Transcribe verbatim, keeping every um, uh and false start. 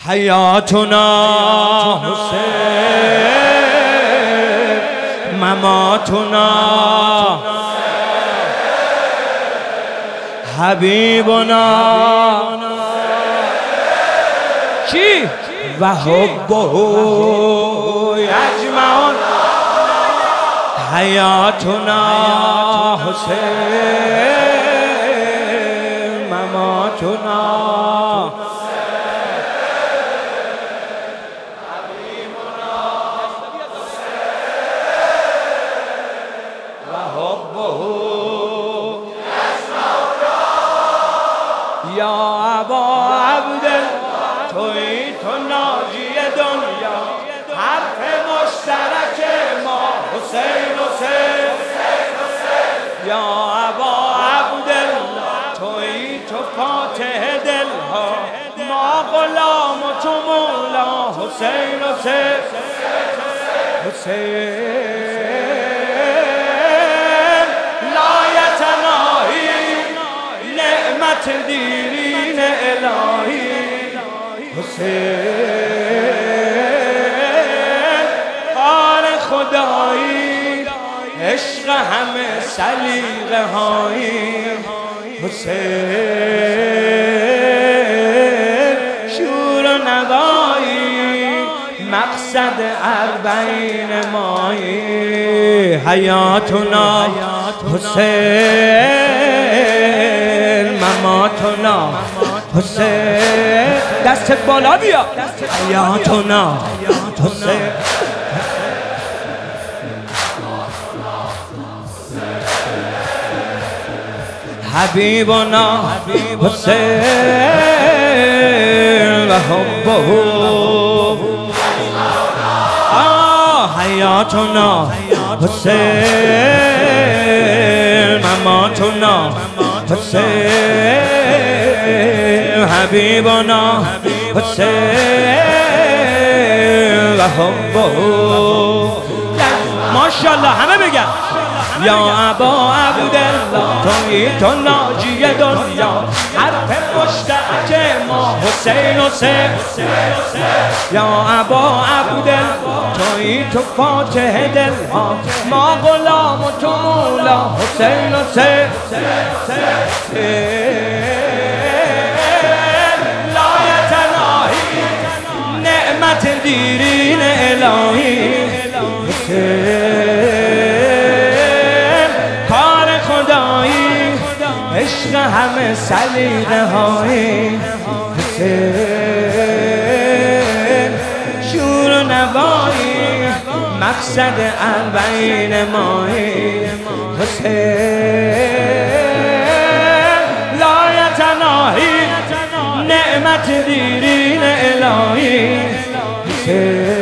حیاتنا حسین، مماتنا حبیبنا چی؟ و حبه یجمعون. حیاتنا حسین، مماتنا یا ابا عبدالله تویی تو ناجی دنیا، حرف مشترک ما حسین حسین. یا ابا عبدالله تویی تو فاتح دلها، ما غلام و تو مولا حسین حسین حسین. لا یتناهی نعمت دیرین الهی حسین. قار خدایی عشق همه سلیقه هایی حسین. شور و نوایی مقصد اربعین مایی. حیاتنا حسین، مماتنا حسین. دستت بالا بیا. حیاتنا حسین، حبیبنا حسین و حبه. حیاتنا حسین، مماتنا حسین. حبیبنا حسین و حبه. ماشاءالله همه بگن یا ابا عبدالله تویی تو ناجی دنیا، حرف مشترک ما حسین حسین. یا ابا عبدالله تویی تو فاتح دلها، ما غلام و تو مولا حسین حسین. لا یتناهی نعمت دیرین الهی حسین. کار خدایی عشق همه سلیقه هایی حسین. شور و نوایی مقصد اربعین مایی حسین. لا یتناهی نعمت دیرین الهی حسین.